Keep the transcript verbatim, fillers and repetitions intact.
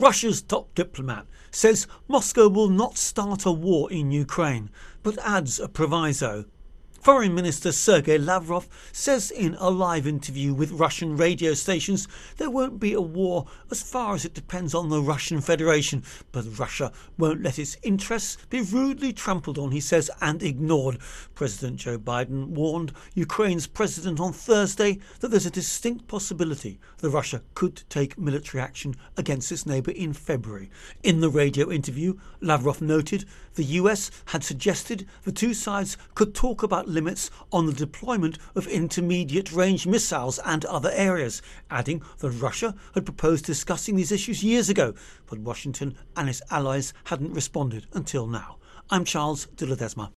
Russia's top diplomat says Moscow will not start a war in Ukraine, but adds a proviso. Foreign Minister Sergei Lavrov says in a live interview with Russian radio stations there won't be a war as far as it depends on the Russian Federation, but Russia won't let its interests be rudely trampled on, he says, and ignored. President Joe Biden warned Ukraine's president on Thursday that there's a distinct possibility that Russia could take military action against its neighbour in February. In the radio interview, Lavrov noted the U S had suggested the two sides could talk about limits on the deployment of intermediate-range missiles and other areas, adding that Russia had proposed discussing these issues years ago, but Washington and its allies hadn't responded until now. I'm Charles de Ledesma.